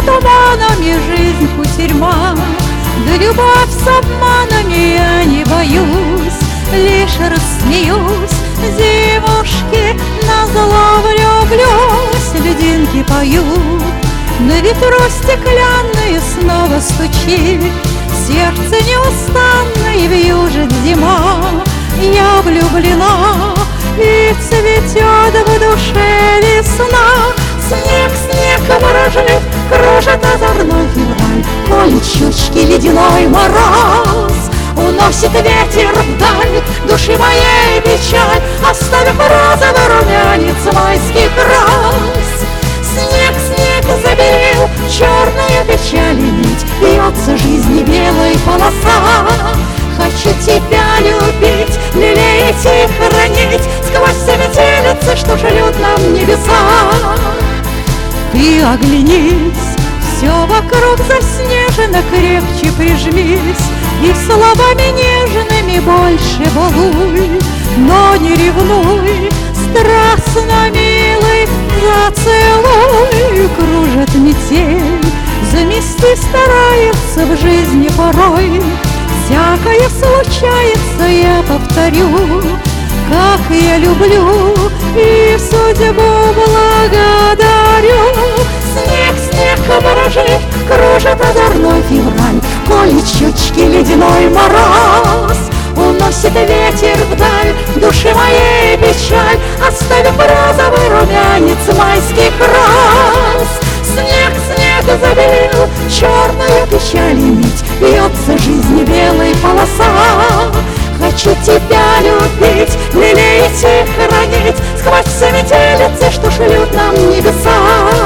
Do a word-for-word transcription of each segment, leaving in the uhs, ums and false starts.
туманами жизнь кутерьма, да любовь с обманами я не боюсь, лишь рассмеюсь. Зимушки назло влюблюсь, льдинки поют, на ветру стеклянные снова стучит, сердце неустанно и вьюжит зима. Я влюблена, и цветет в душе весна. Снег, снег ворожит, кружит озорной февраль, колет щечки ледяной мороз. Уносит ветер вдаль души моей печаль, оставив розовый румянец майских роз. Снег, снег забелел, черная печаль и нить, бьется жизни белой полоса. Хочу тебя любить, лелеять и хранить сквозь все метелицы, что шлют нам небеса. Ты оглянись, все вокруг заснежено, крепче прижмись и словами нежными больше балуй, но не ревнуй, страстно, милый, зацелуй. Кружит метель, замести старается в жизни порой. Всякое случается, я повторю, как я люблю и судьбу благодарю. Снег, снег ворожит, кружит озорной февраль, колет щечки ледяной мороз. Уносит ветер вдаль души моей печаль, оставив розовый румянец майских роз. Снег, снег забелел, черная печаль и нить, бьется жизни белой полоса. Хочу тебя любить, лелеять и хранить сквозь все метелицы, что шлют нам небеса.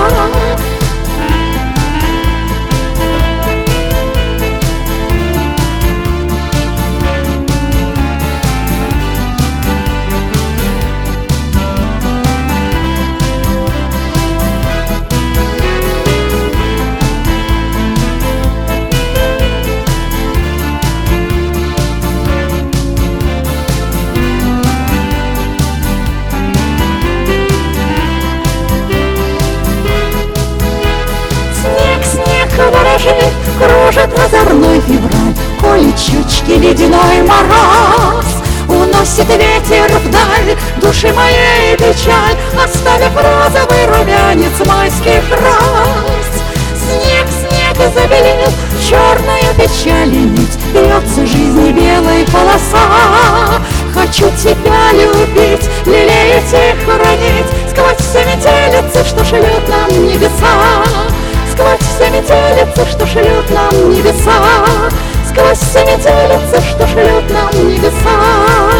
Кружит озорной февраль, колет щечки ледяной мороз. Уносит ветер вдаль души моей печаль, оставив розовый румянец майских роз. Снег, снег забелел, черная печаль и нить, бьется жизни белой полоса. Хочу тебя любить, лелеять и хранить сквозь все метелицы, что шлют нам небеса. Сквозь все метелицы, что шлют нам небеса. Сквозь все метелицы, что шлют нам небеса.